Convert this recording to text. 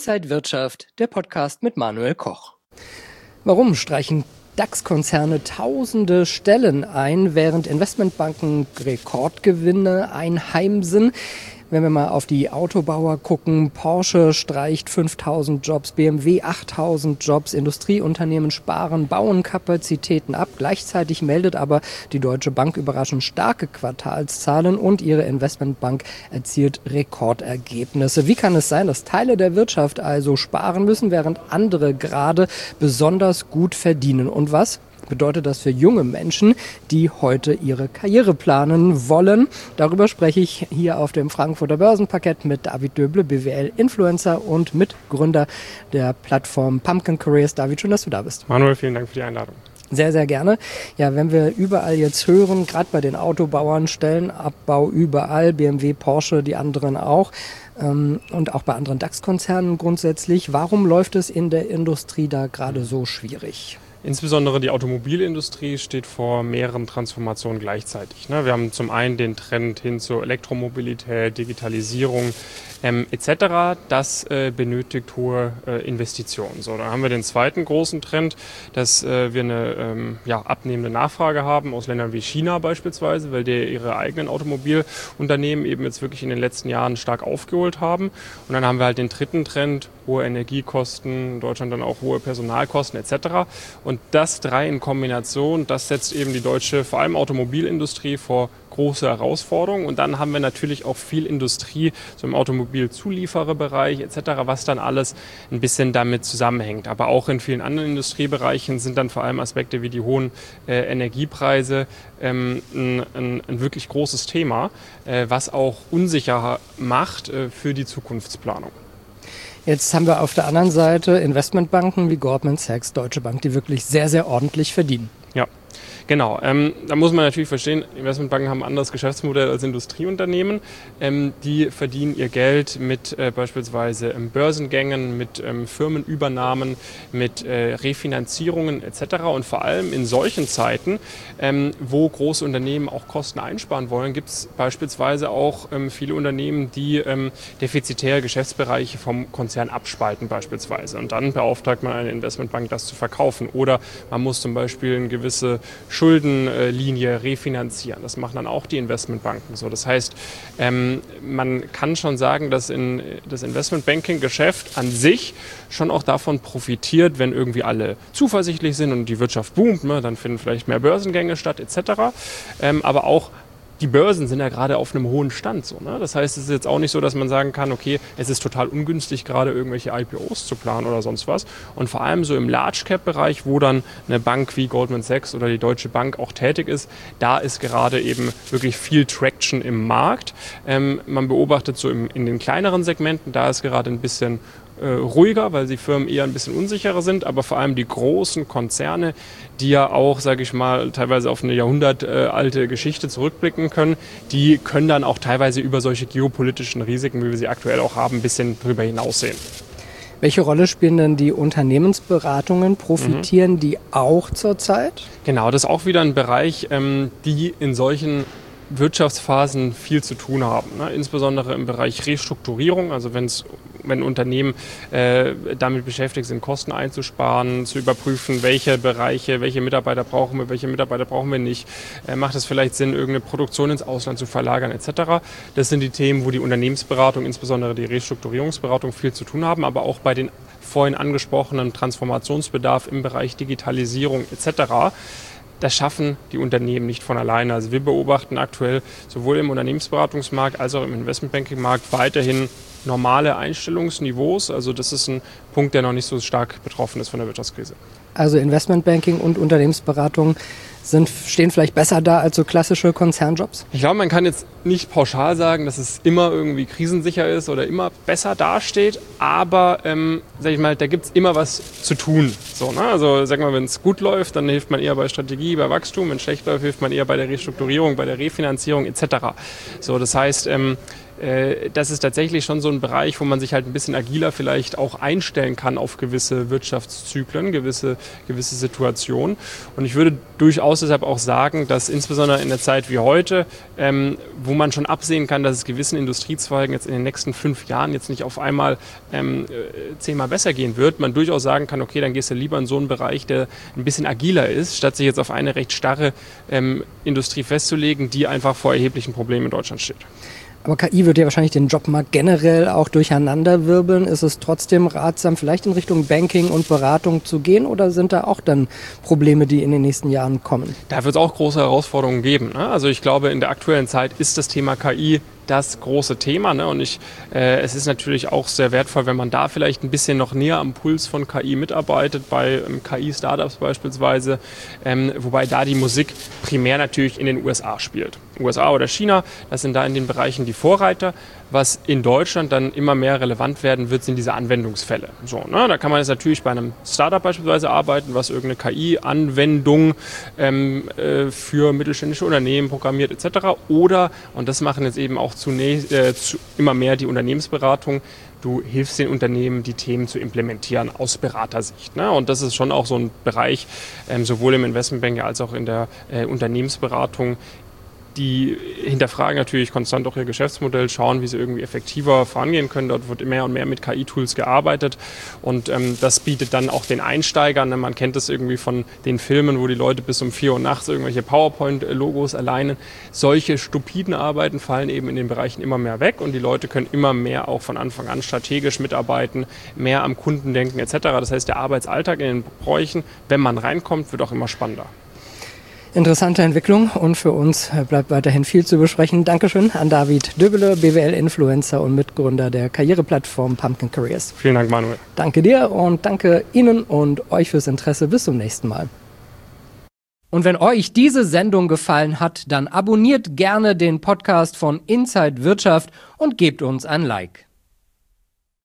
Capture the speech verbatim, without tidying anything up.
Inside Wirtschaft, der Podcast mit Manuel Koch. Warum streichen DAX-Konzerne tausende Stellen ein, während Investmentbanken Rekordgewinne einheimsen? Wenn wir mal auf die Autobauer gucken, Porsche streicht fünftausend Jobs, B M W achttausend Jobs, Industrieunternehmen sparen, bauen Kapazitäten ab. Gleichzeitig meldet aber die Deutsche Bank überraschend starke Quartalszahlen und ihre Investmentbank erzielt Rekordergebnisse. Wie kann es sein, dass Teile der Wirtschaft also sparen müssen, während andere gerade besonders gut verdienen? Und was bedeutet das für junge Menschen, die heute ihre Karriere planen wollen? Darüber spreche ich hier auf dem Frankfurter Börsenparkett mit David Döble, B W L-Influencer und Mitgründer der Plattform Pumpkin Careers. David, schön, dass du da bist. Manuel, vielen Dank für die Einladung. Sehr, sehr gerne. Ja, wenn wir überall jetzt hören, gerade bei den Autobauern, Stellenabbau überall, B M W, Porsche, die anderen auch ähm, und auch bei anderen DAX-Konzernen grundsätzlich. Warum läuft es in der Industrie da gerade so schwierig? Insbesondere die Automobilindustrie steht vor mehreren Transformationen gleichzeitig. Wir haben zum einen den Trend hin zur Elektromobilität, Digitalisierung ähm, et cetera. Das äh, benötigt hohe äh, Investitionen. So, dann haben wir den zweiten großen Trend, dass äh, wir eine ähm, ja, abnehmende Nachfrage haben aus Ländern wie China beispielsweise, weil die ihre eigenen Automobilunternehmen eben jetzt wirklich in den letzten Jahren stark aufgeholt haben. Und dann haben wir halt den dritten Trend, hohe Energiekosten, in Deutschland dann auch hohe Personalkosten et cetera. Und das drei in Kombination, das setzt eben die deutsche, vor allem Automobilindustrie, vor große Herausforderungen. Und dann haben wir natürlich auch viel Industrie, so im Automobilzuliefererbereich et cetera, was dann alles ein bisschen damit zusammenhängt. Aber auch in vielen anderen Industriebereichen sind dann vor allem Aspekte wie die hohen äh, Energiepreise ähm, ein, ein, ein wirklich großes Thema, äh, was auch unsicher macht äh, für die Zukunftsplanung. Jetzt haben wir auf der anderen Seite Investmentbanken wie Goldman Sachs, Deutsche Bank, die wirklich sehr, sehr ordentlich verdienen. Ja. Genau, ähm, da muss man natürlich verstehen, Investmentbanken haben ein anderes Geschäftsmodell als Industrieunternehmen. Ähm, die verdienen ihr Geld mit äh, beispielsweise ähm, Börsengängen, mit ähm, Firmenübernahmen, mit äh, Refinanzierungen et cetera. Und vor allem in solchen Zeiten, ähm, wo große Unternehmen auch Kosten einsparen wollen, gibt es beispielsweise auch ähm, viele Unternehmen, die ähm, defizitäre Geschäftsbereiche vom Konzern abspalten beispielsweise. Und dann beauftragt man eine Investmentbank, das zu verkaufen. Oder man muss zum Beispiel eine gewisse Schuldenlinie refinanzieren. Das machen dann auch die Investmentbanken so. Das heißt, ähm, man kann schon sagen, dass in das Investmentbanking-Geschäft an sich schon auch davon profitiert, wenn irgendwie alle zuversichtlich sind und die Wirtschaft boomt, ne, dann finden vielleicht mehr Börsengänge statt et cetera. Ähm, aber auch die Börsen sind ja gerade auf einem hohen Stand. So, ne? Das heißt, es ist jetzt auch nicht so, dass man sagen kann, okay, es ist total ungünstig, gerade irgendwelche I P Os zu planen oder sonst was. Und vor allem so im Large-Cap-Bereich, wo dann eine Bank wie Goldman Sachs oder die Deutsche Bank auch tätig ist, da ist gerade eben wirklich viel Traction im Markt. Ähm, man beobachtet so im, in den kleineren Segmenten, da ist gerade ein bisschen äh, ruhiger, weil die Firmen eher ein bisschen unsicherer sind, aber vor allem die großen Konzerne, die ja auch, sage ich mal, teilweise auf eine jahrhundertalte Geschichte zurückblicken können, die können dann auch teilweise über solche geopolitischen Risiken, wie wir sie aktuell auch haben, ein bisschen drüber hinaussehen. Welche Rolle spielen denn die Unternehmensberatungen? Profitieren mhm. die auch zurzeit? Genau, das ist auch wieder ein Bereich, ähm, die in solchen Wirtschaftsphasen viel zu tun haben, ne? Insbesondere im Bereich Restrukturierung, also wenn's, wenn Unternehmen äh, damit beschäftigt sind, Kosten einzusparen, zu überprüfen, welche Bereiche, welche Mitarbeiter brauchen wir, welche Mitarbeiter brauchen wir nicht, äh, macht es vielleicht Sinn, irgendeine Produktion ins Ausland zu verlagern et cetera. Das sind die Themen, wo die Unternehmensberatung, insbesondere die Restrukturierungsberatung viel zu tun haben, aber auch bei den vorhin angesprochenen Transformationsbedarf im Bereich Digitalisierung et cetera. Das schaffen die Unternehmen nicht von alleine. Also wir beobachten aktuell sowohl im Unternehmensberatungsmarkt als auch im Investmentbanking-Markt weiterhin normale Einstellungsniveaus. Also das ist ein Punkt, der noch nicht so stark betroffen ist von der Wirtschaftskrise. Also Investmentbanking und Unternehmensberatung sind, stehen vielleicht besser da als so klassische Konzernjobs? Ich glaube, man kann jetzt nicht pauschal sagen, dass es immer irgendwie krisensicher ist oder immer besser dasteht, aber ähm, sag ich mal, da gibt es immer was zu tun. So, ne? Also sag mal, wenn es gut läuft, dann hilft man eher bei Strategie, bei Wachstum, wenn es schlecht läuft, hilft man eher bei der Restrukturierung, bei der Refinanzierung et cetera. So, das heißt, ähm, äh, das ist tatsächlich schon so ein Bereich, wo man sich halt ein bisschen agiler vielleicht auch einstellen kann auf gewisse Wirtschaftszyklen, gewisse, gewisse Situationen. Und ich würde durchaus deshalb auch sagen, dass insbesondere in der Zeit wie heute, ähm, wo man schon absehen kann, dass es gewissen Industriezweigen jetzt in den nächsten fünf Jahren jetzt nicht auf einmal ähm, zehnmal besser gehen wird, man durchaus sagen kann, okay, dann gehst du lieber in so einen Bereich, der ein bisschen agiler ist, statt sich jetzt auf eine recht starre ähm, Industrie festzulegen, die einfach vor erheblichen Problemen in Deutschland steht. Aber K I wird ja wahrscheinlich den Jobmarkt generell auch durcheinanderwirbeln. Ist es trotzdem ratsam, vielleicht in Richtung Banking und Beratung zu gehen, oder sind da auch dann Probleme, die in den nächsten Jahren kommen? Da wird es auch große Herausforderungen geben, ne? Also ich glaube, in der aktuellen Zeit ist das Thema K I das große Thema, ne? Und ich, äh, es ist natürlich auch sehr wertvoll, wenn man da vielleicht ein bisschen noch näher am Puls von K I mitarbeitet, bei ähm, K I-Startups beispielsweise, ähm, wobei da die Musik primär natürlich in den U S A spielt. U S A oder China, das sind da in den Bereichen die Vorreiter. Was in Deutschland dann immer mehr relevant werden wird, sind diese Anwendungsfälle. So, ne? Da kann man jetzt natürlich bei einem Startup beispielsweise arbeiten, was irgendeine K I-Anwendung ähm, äh, für mittelständische Unternehmen programmiert et cetera. Oder, und das machen jetzt eben auch zunächst, äh, zu, immer mehr die Unternehmensberatung, du hilfst den Unternehmen, die Themen zu implementieren aus Beratersicht. Ne? Und das ist schon auch so ein Bereich, ähm, sowohl im Investmentbanking als auch in der äh, Unternehmensberatung. Die hinterfragen natürlich konstant auch ihr Geschäftsmodell, schauen, wie sie irgendwie effektiver vorangehen können. Dort wird mehr und mehr mit K I-Tools gearbeitet und ähm, das bietet dann auch den Einsteigern, ne? Man kennt das irgendwie von den Filmen, wo die Leute bis um vier Uhr nachts irgendwelche PowerPoint-Logos erleinen. Solche stupiden Arbeiten fallen eben in den Bereichen immer mehr weg und die Leute können immer mehr auch von Anfang an strategisch mitarbeiten, mehr am Kunden denken et cetera. Das heißt, der Arbeitsalltag in den Bräuchen, wenn man reinkommt, wird auch immer spannender. Interessante Entwicklung und für uns bleibt weiterhin viel zu besprechen. Dankeschön an David Döbele, B W L-Influencer und Mitgründer der Karriereplattform Pumpkin Careers. Vielen Dank, Manuel. Danke dir und danke Ihnen und euch fürs Interesse. Bis zum nächsten Mal. Und wenn euch diese Sendung gefallen hat, dann abonniert gerne den Podcast von Inside Wirtschaft und gebt uns ein Like.